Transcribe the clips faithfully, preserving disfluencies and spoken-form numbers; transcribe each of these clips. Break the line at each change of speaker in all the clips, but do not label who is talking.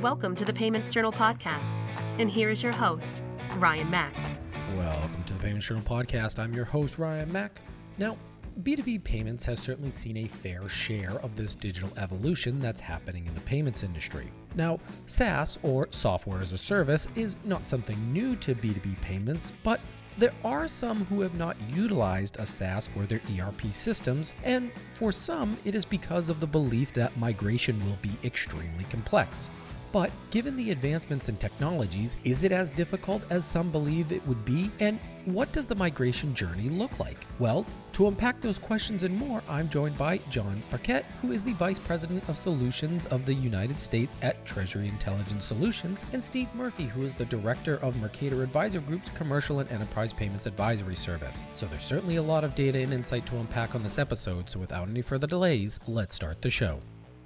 Welcome to the Payments Journal podcast, and here is your host, Ryan Mack.
Welcome to the Payments Journal podcast. I'm your host, Ryan Mack. Now, B two B payments has certainly seen a fair share of this digital evolution that's happening in the payments industry. Now, SaaS, or software as a service, is not something new to B two B payments, but there are some who have not utilized a SaaS for their E R P systems, and for some, it is because of the belief that migration will be extremely complex. But given the advancements in technologies, is it as difficult as some believe it would be? And what does the migration journey look like? Well, to unpack those questions and more, I'm joined by John Paquette, who is the Vice President of Solutions of the United States at Treasury Intelligence Solutions, and Steve Murphy, who is the Director of Mercator Advisor Group's Commercial and Enterprise Payments Advisory Service. So there's certainly a lot of data and insight to unpack on this episode, so without any further delays, let's start the show.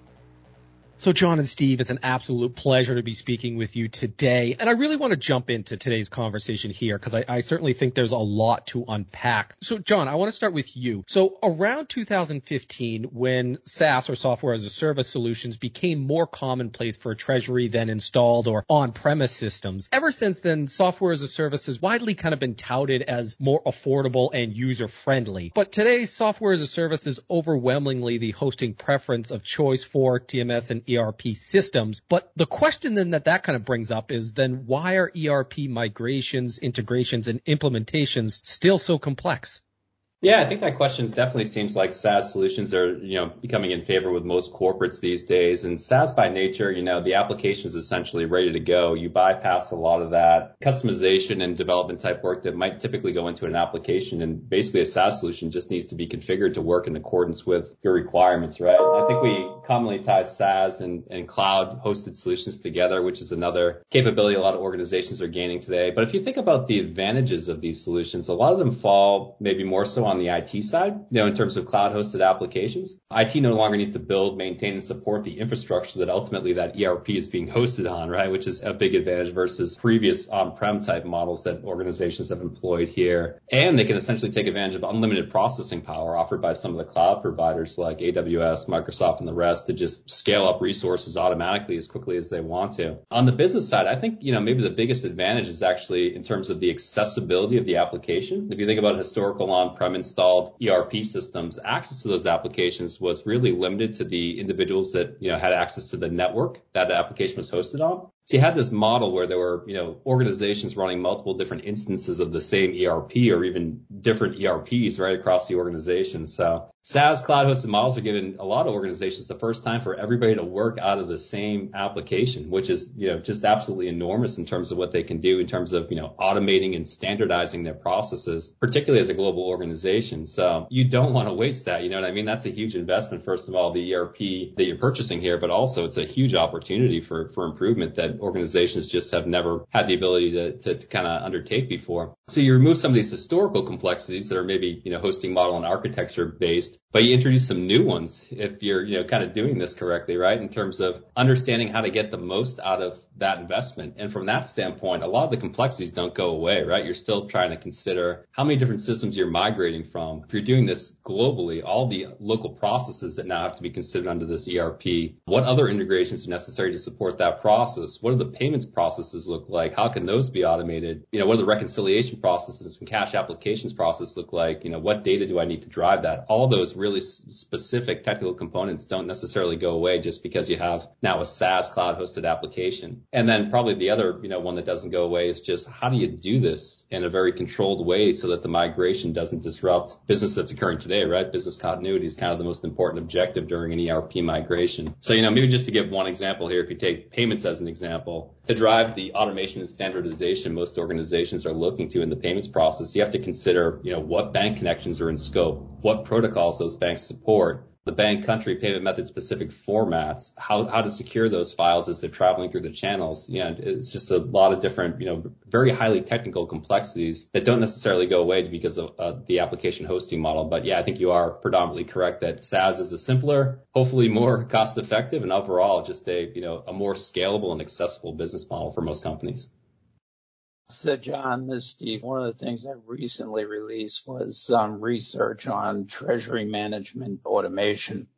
So John and Steve, it's an absolute pleasure to be speaking with you today. And I really want to jump into today's conversation here because I, I certainly think there's a lot to unpack. So John, I want to start with you. So around two thousand fifteen, when SaaS or software as a service solutions became more commonplace for Treasury than installed or on-premise systems, ever since then, software as a service has widely kind of been touted as more affordable and user-friendly. But today, software as a service is overwhelmingly the hosting preference of choice for T M S and E R P systems. But the question then that that kind of brings up is then why are E R P migrations, integrations, and implementations still so complex?
Yeah, I think that question definitely seems like SaaS solutions are, you know, becoming in favor with most corporates these days. And SaaS by nature, you know, the application is essentially ready to go. You bypass a lot of that customization and development type work that might typically go into an application. And basically a SaaS solution just needs to be configured to work in accordance with your requirements, right? I think we commonly tie SaaS and, and cloud hosted solutions together, which is another capability a lot of organizations are gaining today. But if you think about the advantages of these solutions, a lot of them fall maybe more so on the I T side, you know, in terms of cloud hosted applications. I T no longer needs to build, maintain, and support the infrastructure that ultimately that E R P is being hosted on, right? Which is a big advantage versus previous on-prem type models that organizations have employed here. And they can essentially take advantage of unlimited processing power offered by some of the cloud providers like A W S, Microsoft, and the rest to just scale up resources automatically as quickly as they want to. On the business side, I think, you know, maybe the biggest advantage is actually in terms of the accessibility of the application. If you think about historical on-prem installed E R P systems, access to those applications was really limited to the individuals that, you know, had access to the network that the application was hosted on. So you had this model where there were, you know, organizations running multiple different instances of the same E R P or even different E R Ps right across the organization. So SaaS cloud hosted models are giving a lot of organizations the first time for everybody to work out of the same application, which is, you know, just absolutely enormous in terms of what they can do in terms of, you know, automating and standardizing their processes, particularly as a global organization. So you don't want to waste that. You know what I mean? That's a huge investment, first of all, the E R P that you're purchasing here, but also it's a huge opportunity for, for improvement that organizations just have never had the ability to, to, to kind of undertake before. So you remove some of these historical complexities that are maybe, you know, hosting model and architecture based, but you introduce some new ones if you're, you know, kind of doing this correctly, right? In terms of understanding how to get the most out of that investment. And from that standpoint, a lot of the complexities don't go away, right? You're still trying to consider how many different systems you're migrating from. If you're doing this globally, all the local processes that now have to be considered under this E R P, what other integrations are necessary to support that process? What do the payments processes look like? How can those be automated? You know, what do the reconciliation processes and cash applications process look like? You know, what data do I need to drive that? All those really specific technical components don't necessarily go away just because you have now a SaaS cloud hosted application. And then probably the other, you know, one that doesn't go away is just how do you do this in a very controlled way so that the migration doesn't disrupt business that's occurring today, right? Business continuity is kind of the most important objective during an E R P migration. So, you know, maybe just to give one example here, if you take payments as an example, to drive the automation and standardization most organizations are looking to in the payments process, you have to consider, you know, what bank connections are in scope, what protocols those banks support, the bank country payment method specific formats, how, how to secure those files as they're traveling through the channels. Yeah, it's just a lot of different, you know, very highly technical complexities that don't necessarily go away because of uh, the application hosting model. But yeah, I think you are predominantly correct that SaaS is a simpler, hopefully more cost effective, and overall just a, you know, a more scalable and accessible business model for most companies.
So, John, this is Steve. One of the things I recently released was some research on treasury management automation.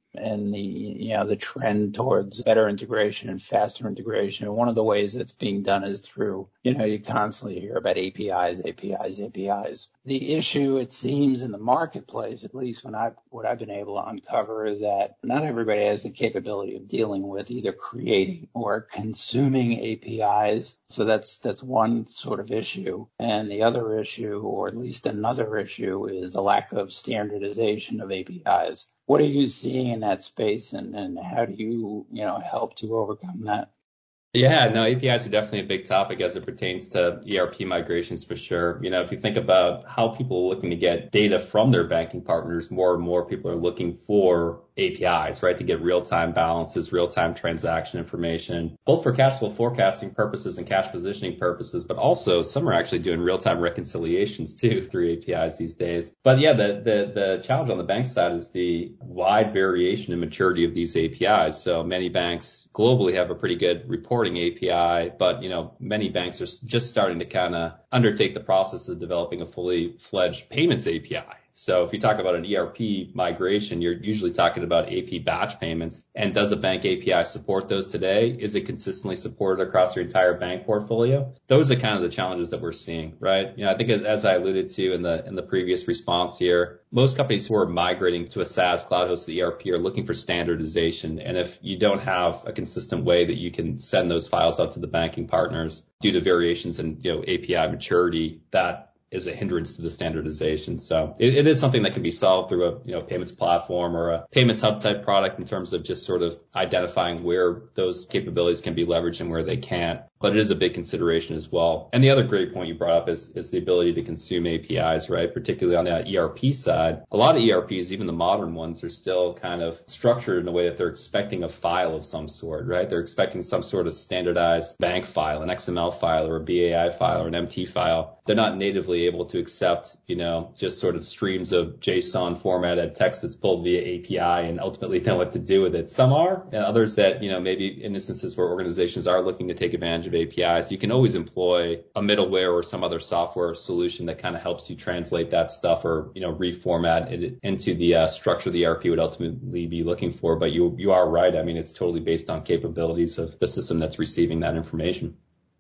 and the, you know, the trend towards better integration and faster integration. And one of the ways that's being done is through, you know, you constantly hear about A P Is, A P Is, A P Is. The issue, it seems, in the marketplace, at least when I, what I've been able to uncover, is that not everybody has the capability of dealing with either creating or consuming A P Is. So that's, that's one sort of issue. And the other issue, or at least another issue, is the lack of standardization of A P Is. What are you seeing in that space, and, and how do you, you know, help to overcome that?
Yeah, no, A P Is are definitely a big topic as it pertains to E R P migrations for sure. You know, if you think about how people are looking to get data from their banking partners, more and more people are looking for A P Is, right, to get real-time balances, real-time transaction information, both for cash flow forecasting purposes and cash positioning purposes, but also some are actually doing real-time reconciliations too through A P Is these days. But yeah, the, the, the challenge on the bank side is the wide variation in maturity of these A P Is. So many banks globally have a pretty good reporting A P I, but, you know, many banks are just starting to kind of undertake the process of developing a fully fledged payments A P I. So if you talk about an E R P migration, you're usually talking about A P batch payments. And does a bank A P I support those today? Is it consistently supported across your entire bank portfolio? Those are kind of the challenges that we're seeing, right? You know, I think as, as I alluded to in the in the previous response here, most companies who are migrating to a SaaS cloud-hosted E R P are looking for standardization. And if you don't have a consistent way that you can send those files out to the banking partners due to variations in, you know, A P I maturity, that is a hindrance to the standardization. So it, it is something that can be solved through a, you know, payments platform or a payments hub type product in terms of just sort of identifying where those capabilities can be leveraged and where they can't. But it is a big consideration as well. And the other great point you brought up is, is the ability to consume A P Is, right? Particularly on the E R P side. A lot of E R Ps, even the modern ones, are still kind of structured in a way that they're expecting a file of some sort, right? They're expecting some sort of standardized bank file, an X M L file or a B A I file or an M T file. They're not natively able to accept, you know, just sort of streams of JSON formatted text that's pulled via A P I and ultimately know what to do with it. Some are, and others that, you know, maybe in instances where organizations are looking to take advantage of A P Is, you can always employ a middleware or some other software solution that kind of helps you translate that stuff or, you know, reformat it into the uh, structure the E R P would ultimately be looking for. But you, you are right. I mean, it's totally based on capabilities of the system that's receiving that information.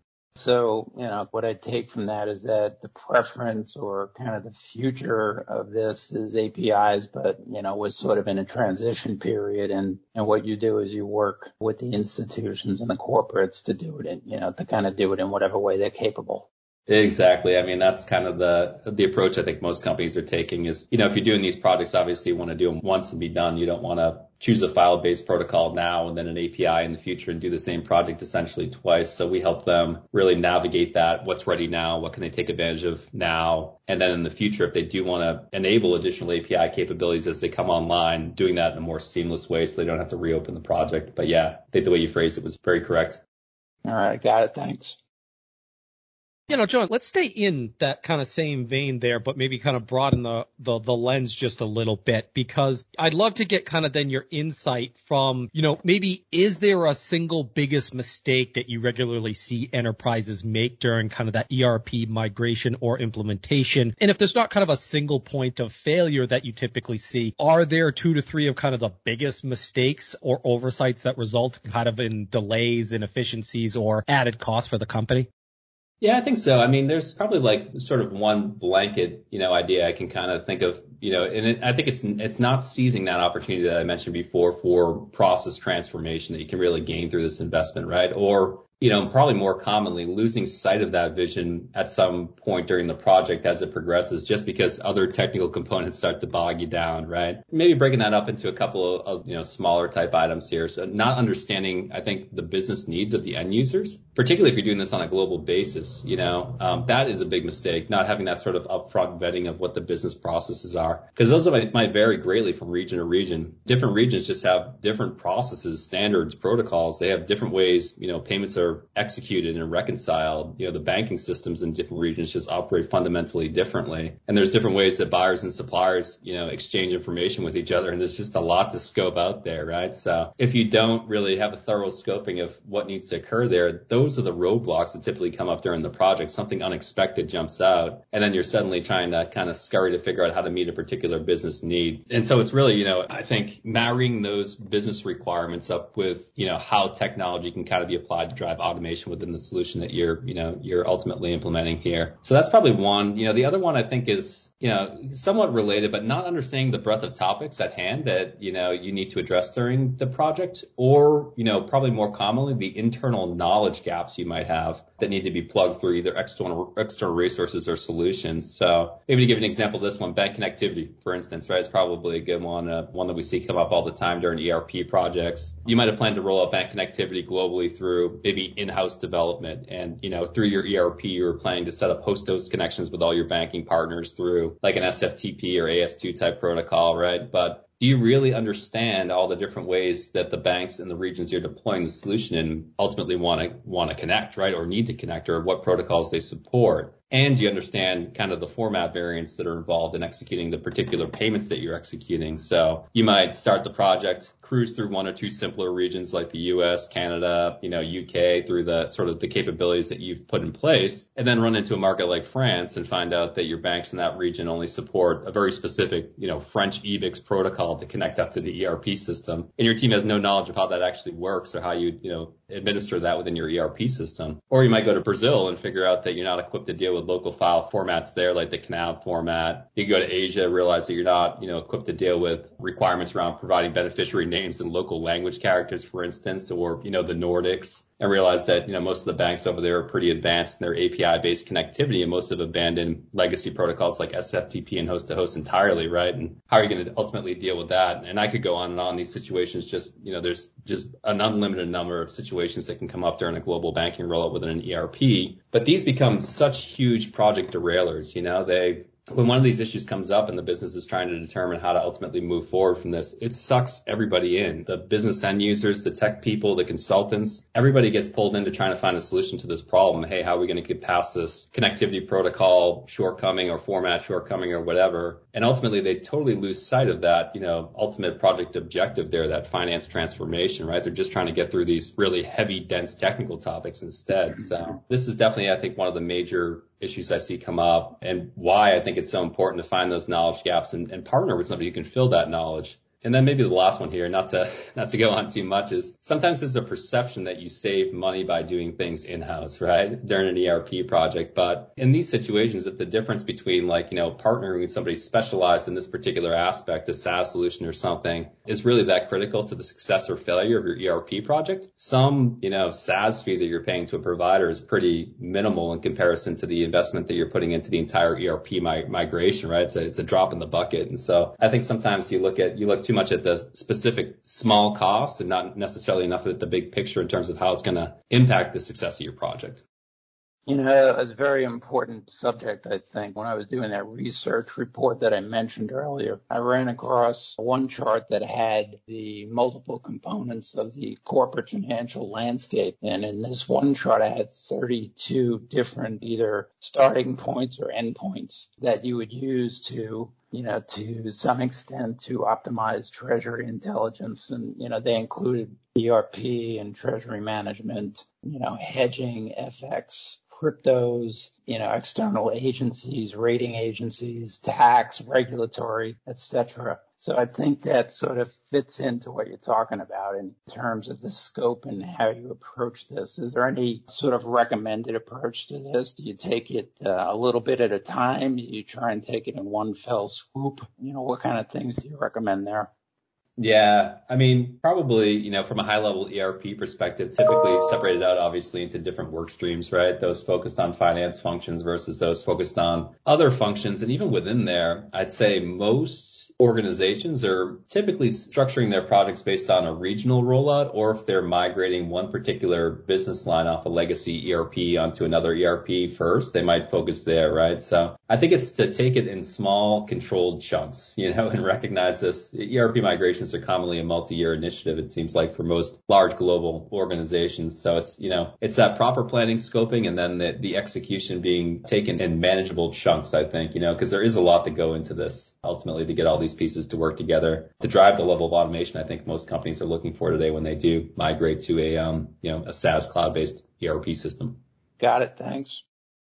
So, you know, what I take from that is that the preference or kind of the future of this is A P Is, but, you know, we're sort of in a transition period. And, and what you do is you work with the institutions and the corporates to do it in, you know, to kind of do it in whatever way they're capable.
Exactly. I mean, that's kind of the the approach I think most companies are taking is, you know, if you're doing these projects, obviously you want to do them once and be done. You don't want to choose a file-based protocol now and then an A P I in the future and do the same project essentially twice. So we help them really navigate that. What's ready now? What can they take advantage of now? And then in the future, if they do want to enable additional A P I capabilities as they come online, doing that in a more seamless way so they don't have to reopen the project. But yeah, I think the way you phrased it was very correct.
All right. Got it. Thanks.
You know, John, let's stay in that kind of same vein there, but maybe kind of broaden the, the, the lens just a little bit, because I'd love to get kind of then your insight from, you know, maybe is there a single biggest mistake that you regularly see enterprises make during kind of that E R P migration or implementation? And if there's not kind of a single point of failure that you typically see, are there two to three of kind of the biggest mistakes or oversights that result kind of in delays, inefficiencies, or added costs for the company?
Yeah, I think so. I mean, there's probably like sort of one blanket, you know, idea I can kind of think of, you know, and it, I think it's it's not seizing that opportunity that I mentioned before for process transformation that you can really gain through this investment, right? Or, you know, probably more commonly losing sight of that vision at some point during the project as it progresses, just because other technical components start to bog you down, right? Maybe breaking that up into a couple of, of, you know, smaller type items here. So not understanding, I think, the business needs of the end users, particularly if you're doing this on a global basis, you know, um, that is a big mistake, not having that sort of upfront vetting of what the business processes are, because those might, might vary greatly from region to region. Different regions just have different processes, standards, protocols. They have different ways, you know, payments are are executed and reconciled, you know, the banking systems in different regions just operate fundamentally differently. And there's different ways that buyers and suppliers, you know, exchange information with each other. And there's just a lot to scope out there, right? So if you don't really have a thorough scoping of what needs to occur there, those are the roadblocks that typically come up during the project. Something unexpected jumps out, and then you're suddenly trying to kind of scurry to figure out how to meet a particular business need. And so it's really, you know, I think marrying those business requirements up with, you know, how technology can kind of be applied to drive automation within the solution that you're, you know, you're ultimately implementing here. So that's probably one. You know, the other one I think is, you know, somewhat related, but not understanding the breadth of topics at hand that, you know, you need to address during the project, or, you know, probably more commonly, the internal knowledge gaps you might have that need to be plugged through either external external resources or solutions. So maybe to give an example of this one, bank connectivity, for instance, right, is probably a good one, uh, one that we see come up all the time during E R P projects. You might have planned to roll out bank connectivity globally through maybe in-house development. And, you know, through your E R P, you were planning to set up host-to-host connections with all your banking partners through like an S F T P or A S two type protocol, right? But do you really understand all the different ways that the banks in the regions you're deploying the solution in ultimately want to want to connect, right? Or need to connect, or what protocols they support? And do you understand kind of the format variants that are involved in executing the particular payments that you're executing? So you might start the project, cruise through one or two simpler regions like the U S, Canada, you know, U K, through the sort of the capabilities that you've put in place, and then run into a market like France and find out that your banks in that region only support a very specific, you know, French E B I X protocol to connect up to the E R P system. And your team has no knowledge of how that actually works or how you, you know, administer that within your E R P system. Or you might go to Brazil and figure out that you're not equipped to deal with local file formats there, like the C N A B format. You go to Asia, realize that you're not, you know, equipped to deal with requirements around providing beneficiary names in local language characters, for instance, or, you know, the Nordics, and realize that, you know, most of the banks over there are pretty advanced in their A P I-based connectivity, and most have abandoned legacy protocols like S F T P and host-to-host entirely, right? And how are you going to ultimately deal with that? And I could go on and on. These situations just, you know, there's just an unlimited number of situations that can come up during a global banking rollout within an E R P. But these become such huge project derailers, you know, they when one of these issues comes up and the business is trying to determine how to ultimately move forward from this, it sucks everybody in. The business end users, the tech people, the consultants, everybody gets pulled into trying to find a solution to this problem. Hey, how are we going to get past this connectivity protocol shortcoming or format shortcoming or whatever? And ultimately, they totally lose sight of that, you know, ultimate project objective there, that finance transformation, right? They're just trying to get through these really heavy, dense technical topics instead. So this is definitely, I think, one of the major issues I see come up, and why I think it's so important to find those knowledge gaps and, and partner with somebody who can fill that knowledge. And then maybe the last one here, not to not to go on too much, is sometimes there's a perception that you save money by doing things in-house, right, during an E R P project. But in these situations, if the difference between, like, you know, partnering with somebody specialized in this particular aspect, a SaaS solution or something, is really that critical to the success or failure of your E R P project, some, you know, SaaS fee that you're paying to a provider is pretty minimal in comparison to the investment that you're putting into the entire E R P mi- migration, right? It's a, it's a drop in the bucket. And so I think sometimes you look at, you look too much at the specific small costs and not necessarily enough at the big picture in terms of how it's going to impact the success of your project.
You know, it's a very important subject, I think. When I was doing that research report that I mentioned earlier, I ran across one chart that had the multiple components of the corporate financial landscape. And in this one chart, I had thirty-two different either starting points or endpoints that you would use to, you know, to some extent to optimize treasury intelligence. And, you know, they included E R P and treasury management, you know, hedging, F X, cryptos, you know, external agencies, rating agencies, tax, regulatory, et cetera. So I think that sort of fits into what you're talking about in terms of the scope and how you approach this. Is there any sort of recommended approach to this? Do you take it uh, a little bit at a time? Do you try and take it in one fell swoop? You know, what kind of things do you recommend there?
Yeah, I mean, probably, you know, from a high level E R P perspective, typically separated out obviously into different work streams, right? Those focused on finance functions versus those focused on other functions. And even within there, I'd say most organizations are typically structuring their projects based on a regional rollout, or if they're migrating one particular business line off a legacy E R P onto another E R P first, they might focus there, right? So I think it's to take it in small, controlled chunks, you know, and recognize this. E R P migrations are commonly a multi-year initiative, it seems like, for most large global organizations. So it's, you know, it's that proper planning, scoping, and then the, the execution being taken in manageable chunks, I think, you know, because there is a lot to go into this ultimately to get all these pieces to work together to drive the level of automation I think most companies are looking for today when they do migrate to a, um, you know, a SaaS cloud-based E R P system.
Got it. Thanks.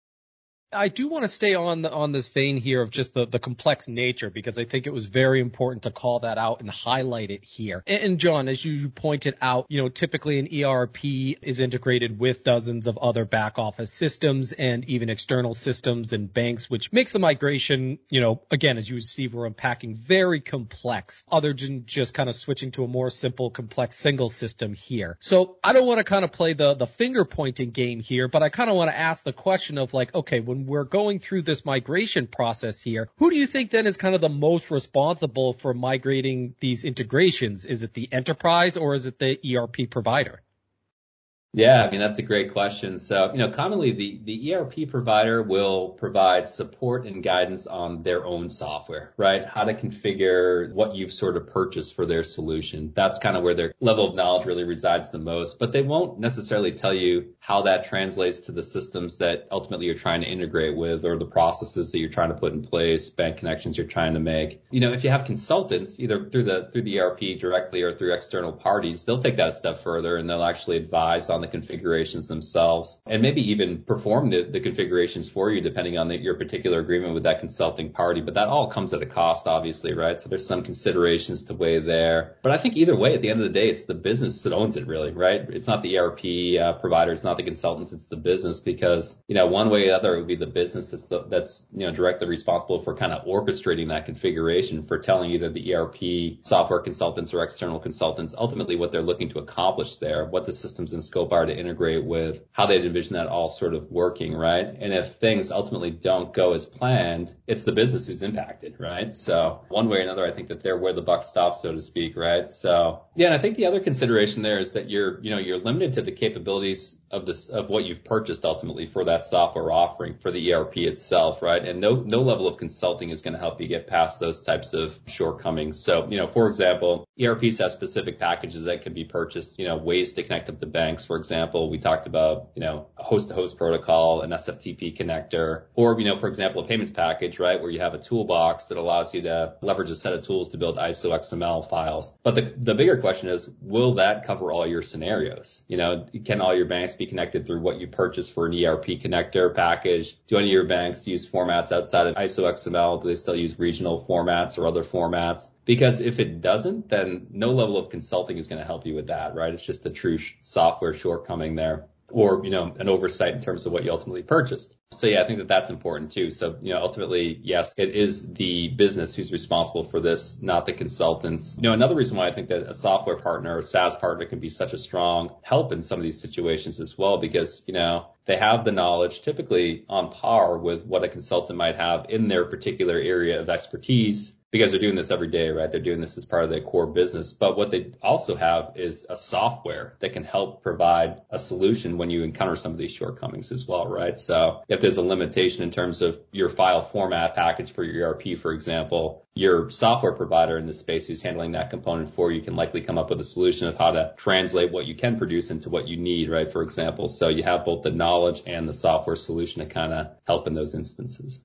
I do want to stay on the, on this vein here of just the, the complex nature, because I think it was very important to call that out and highlight it here. And, and John, as you pointed out, you know, typically an E R P is integrated with dozens of other back office systems and even external systems and banks, which makes the migration, you know, again, as you, Steve, were unpacking, very complex, other than just kind of switching to a more simple, complex single system here. So I don't want to kind of play the, the finger pointing game here, but I kind of want to ask the question of like, okay, when we're going through this migration process here, who do you think then is kind of the most responsible for migrating these integrations? Is it the enterprise or is it the E R P provider?
Yeah, I mean, that's a great question. So, you know, commonly the, the E R P provider will provide support and guidance on their own software, right? How to configure what you've sort of purchased for their solution. That's kind of where their level of knowledge really resides the most, but they won't necessarily tell you how that translates to the systems that ultimately you're trying to integrate with, or the processes that you're trying to put in place, bank connections you're trying to make. You know, if you have consultants, either through the, through the E R P directly or through external parties, they'll take that a step further and they'll actually advise on the configurations themselves and maybe even perform the, the configurations for you depending on the, your particular agreement with that consulting party. But that all comes at a cost, obviously, right? So there's some considerations to weigh there. But I think either way, at the end of the day, it's the business that owns it, really, right? It's not the E R P uh, provider, it's not the consultants, it's the business, because, you know, one way or the other, it would be the business that's, the, that's you know, directly responsible for kind of orchestrating that configuration, for telling either the E R P software consultants or external consultants ultimately what they're looking to accomplish there, what the systems and scope are to integrate with, how they'd envision that all sort of working, right? And if things ultimately don't go as planned, it's the business who's impacted, right? So one way or another, I think that they're where the buck stops, so to speak, right? So yeah, and I think the other consideration there is that you're, you know, you're limited to the capabilities of this, of what you've purchased ultimately for that software offering for the E R P itself, right? And no, no level of consulting is going to help you get past those types of shortcomings. So, you know, for example, E R Ps have specific packages that can be purchased, you know, ways to connect up to banks, for example. We talked about, you know, a host-to-host protocol, an S F T P connector, or, you know, for example, a payments package, right, where you have a toolbox that allows you to leverage a set of tools to build I S O X M L files. But the, the bigger question is, will that cover all your scenarios? You know, can all your banks be connected through what you purchased for an E R P connector package? Do any of your banks use formats outside of I S O X M L? Do they still use regional formats or other formats? Because if it doesn't, then no level of consulting is going to help you with that, right? It's just a true sh- software shortcoming there, or, you know, an oversight in terms of what you ultimately purchased. So yeah, I think that that's important too. So, you know, ultimately, yes, it is the business who's responsible for this, not the consultants. You know, another reason why I think that a software partner or SaaS partner can be such a strong help in some of these situations as well, because, you know, they have the knowledge typically on par with what a consultant might have in their particular area of expertise, because they're doing this every day, right? They're doing this as part of their core business. But what they also have is a software that can help provide a solution when you encounter some of these shortcomings as well, right? So if there's a limitation in terms of your file format package for your E R P, for example, your software provider in this space who's handling that component for you can likely come up with a solution of how to translate what you can produce into what you need, right? For example, so you have both the knowledge and the software solution to kind of help in those instances.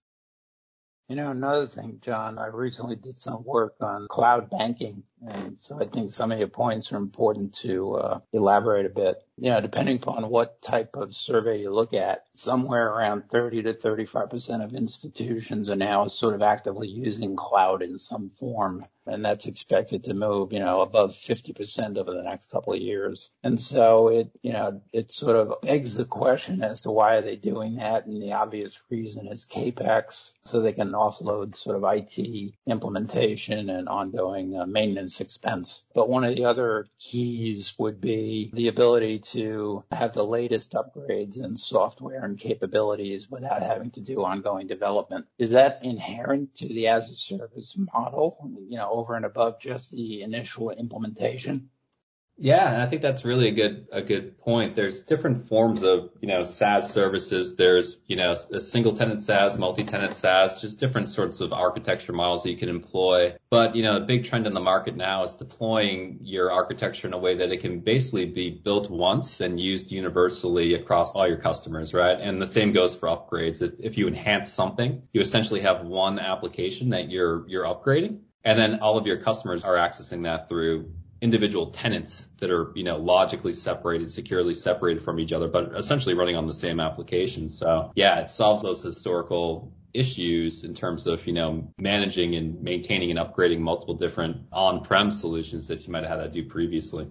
You know, another thing, John, I recently did some work on cloud banking, and so I think some of your points are important to uh, elaborate a bit. You know, depending upon what type of survey you look at, somewhere around thirty to thirty-five percent of institutions are now sort of actively using cloud in some form, and that's expected to move, you know, above fifty percent over the next couple of years. And so it, you know, it sort of begs the question as to why are they doing that, and the obvious reason is CAPEX, so they can offload sort of I T implementation and ongoing uh, maintenance expense. But one of the other keys would be the ability to have the latest upgrades in software and capabilities without having to do ongoing development. Is that inherent to the as a service model, you know, over and above just the initial implementation?
Yeah, and I think that's really a good a good point. There's different forms of, you know, SaaS services. There's, you know, a single tenant SaaS, multi-tenant SaaS, just different sorts of architecture models that you can employ. But, you know, the big trend in the market now is deploying your architecture in a way that it can basically be built once and used universally across all your customers, right? And the same goes for upgrades. If, if you enhance something, you essentially have one application that you're you're upgrading, and then all of your customers are accessing that through individual tenants that are, you know, logically separated, securely separated from each other, but essentially running on the same application. So yeah, it solves those historical issues in terms of, you know, managing and maintaining and upgrading multiple different on-prem solutions that you might have had to do previously.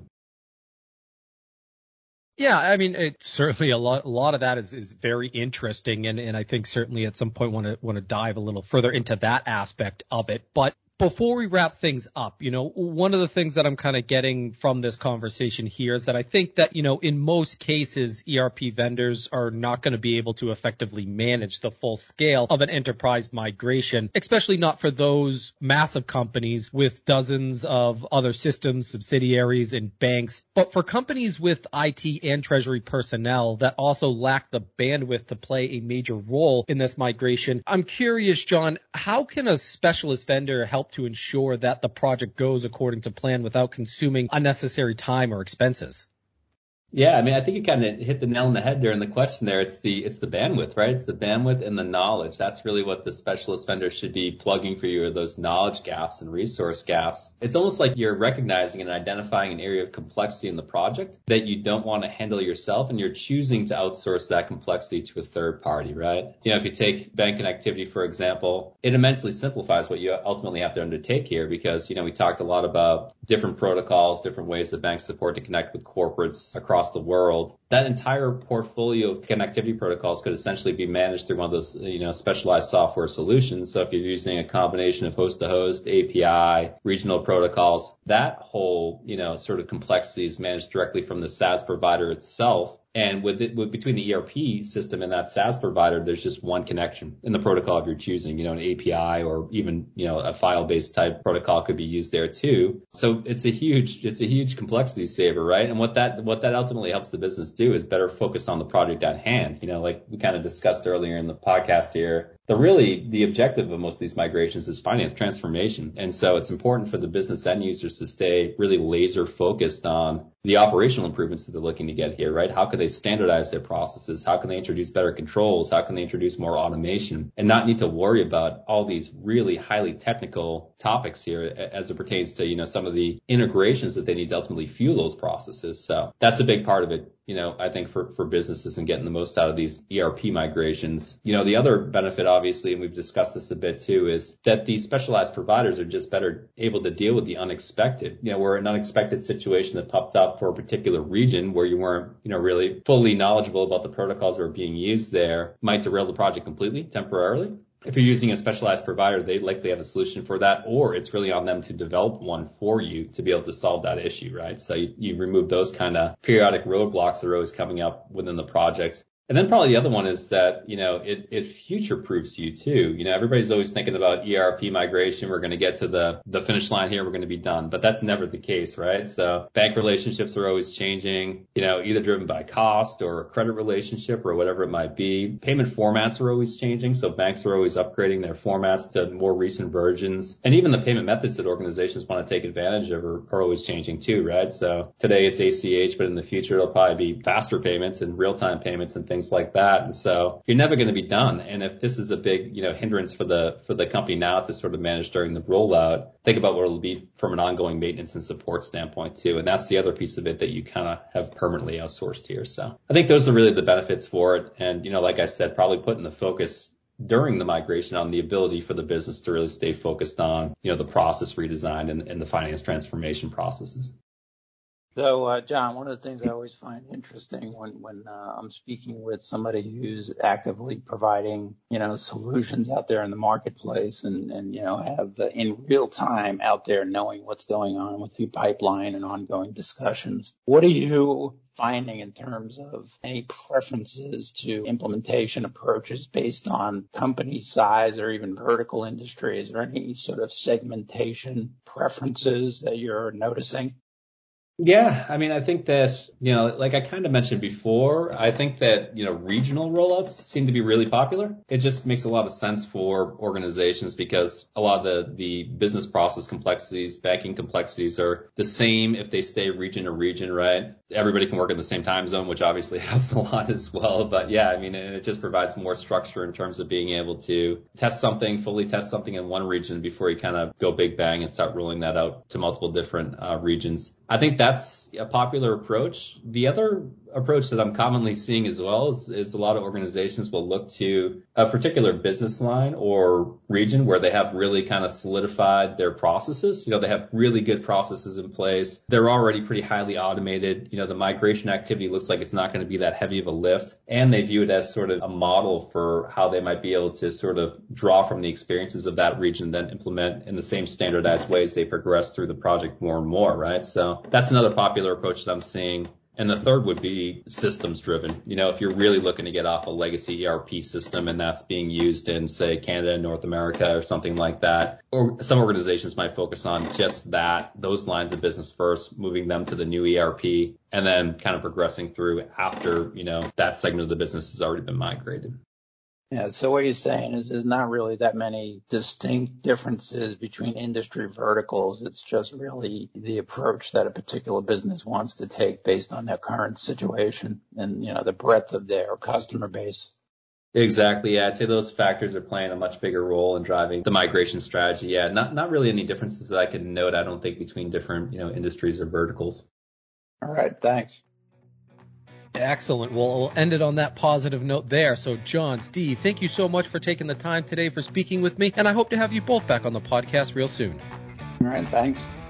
Yeah, I mean, it's certainly a lot. A lot of that is, is very interesting, and, and I think certainly at some point want to want to dive a little further into that aspect of it. But before we wrap things up, you know, one of the things that I'm kind of getting from this conversation here is that I think that, you know, in most cases, E R P vendors are not going to be able to effectively manage the full scale of an enterprise migration, especially not for those massive companies with dozens of other systems, subsidiaries, and banks. But for companies with I T and treasury personnel that also lack the bandwidth to play a major role in this migration, I'm curious, John, how can a specialist vendor help to ensure that the project goes according to plan without consuming unnecessary time or expenses?
Yeah, I mean, I think you kind of hit the nail on the head during the question there. It's the it's the bandwidth, right? It's the bandwidth and the knowledge. That's really what the specialist vendor should be plugging for you, are those knowledge gaps and resource gaps. It's almost like you're recognizing and identifying an area of complexity in the project that you don't want to handle yourself, and you're choosing to outsource that complexity to a third party, right? You know, if you take bank connectivity, for example, it immensely simplifies what you ultimately have to undertake here, because, you know, we talked a lot about different protocols, different ways that banks support to connect with corporates across the world. That entire portfolio of connectivity protocols could essentially be managed through one of those, you know, specialized software solutions. So if you're using a combination of host to host, A P I, regional protocols, that whole, you know, sort of complexity is managed directly from the SaaS provider itself. And with it, with, between the E R P system and that SaaS provider, there's just one connection in the protocol of your choosing. You know, an A P I or even, you know, a file-based type protocol could be used there too. So it's a huge, it's a huge complexity saver, right? And what that, what that ultimately helps the business do is better focus on the project at hand. You know, like we kind of discussed earlier in the podcast here, the really, the objective of most of these migrations is finance transformation. And so it's important for the business end users to stay really laser focused on the operational improvements that they're looking to get here, right? How can they standardize their processes? How can they introduce better controls? How can they introduce more automation and not need to worry about all these really highly technical topics here as it pertains to, you know, some of the integrations that they need to ultimately fuel those processes. So that's a big part of it, you know, I think for, for businesses and getting the most out of these E R P migrations. You know, the other benefit, obviously, and we've discussed this a bit too, is that these specialized providers are just better able to deal with the unexpected. You know, where an unexpected situation that popped up for a particular region where you weren't, you know, really fully knowledgeable about the protocols that were being used there might derail the project completely, temporarily. If you're using a specialized provider, they likely have a solution for that, or it's really on them to develop one for you to be able to solve that issue, right? So you, you remove those kind of periodic roadblocks that are always coming up within the project. And then probably the other one is that, you know, it, it future-proofs you too. You know, everybody's always thinking about E R P migration. We're going to get to the, the finish line here. We're going to be done. But that's never the case, right? So bank relationships are always changing, you know, either driven by cost or a credit relationship or whatever it might be. Payment formats are always changing. So banks are always upgrading their formats to more recent versions. And even the payment methods that organizations want to take advantage of are, are always changing too, right? So today it's A C H, but in the future it'll probably be faster payments and real-time payments and things like that. And so you're never going to be done. And if this is a big, you know, hindrance for the, for the company now to sort of manage during the rollout, think about what it'll be from an ongoing maintenance and support standpoint too. And that's the other piece of it that you kind of have permanently outsourced here. So I think those are really the benefits for it. And, you know, like I said, probably putting the focus during the migration on the ability for the business to really stay focused on, you know, the process redesign and, and the finance transformation processes.
So, uh, John, one of the things I always find interesting when, when uh, I'm speaking with somebody who's actively providing, you know, solutions out there in the marketplace and, and you know, have uh, in real time out there knowing what's going on with the pipeline and ongoing discussions. What are you finding in terms of any preferences to implementation approaches based on company size or even vertical industry? Is there any sort of segmentation preferences that you're noticing?
Yeah, I mean, I think that, you know, like I kind of mentioned before, I think that, you know, regional rollouts seem to be really popular. It just makes a lot of sense for organizations because a lot of the, the business process complexities, banking complexities are the same if they stay region to region, right? Everybody can work in the same time zone, which obviously helps a lot as well. But yeah, I mean, it just provides more structure in terms of being able to test something, fully test something in one region before you kind of go big bang and start rolling that out to multiple different uh, regions. I think that's a popular approach. The other approach that I'm commonly seeing as well is, is a lot of organizations will look to a particular business line or region where they have really kind of solidified their processes. You know, they have really good processes in place. They're already pretty highly automated. You know, the migration activity looks like it's not going to be that heavy of a lift. And they view it as sort of a model for how they might be able to sort of draw from the experiences of that region, then implement in the same standardized ways they progress through the project more and more, right? So that's another popular approach that I'm seeing. And the third would be systems driven. You know, if you're really looking to get off a legacy E R P system and that's being used in, say, Canada and North America or something like that, or some organizations might focus on just that, those lines of business first, moving them to the new E R P, and then kind of progressing through after, you know, that segment of the business has already been migrated.
Yeah, so what you're saying is there's not really that many distinct differences between industry verticals. It's just really the approach that a particular business wants to take based on their current situation and, you know, the breadth of their customer base.
Exactly. Yeah, I'd say those factors are playing a much bigger role in driving the migration strategy. Yeah, not not really any differences that I can note, I don't think, between different, you know, industries or verticals.
All right, thanks.
Excellent. Well, we'll end it on that positive note there. So, John, Steve, thank you so much for taking the time today for speaking with me, and I hope to have you both back on the podcast real soon.
All right, thanks.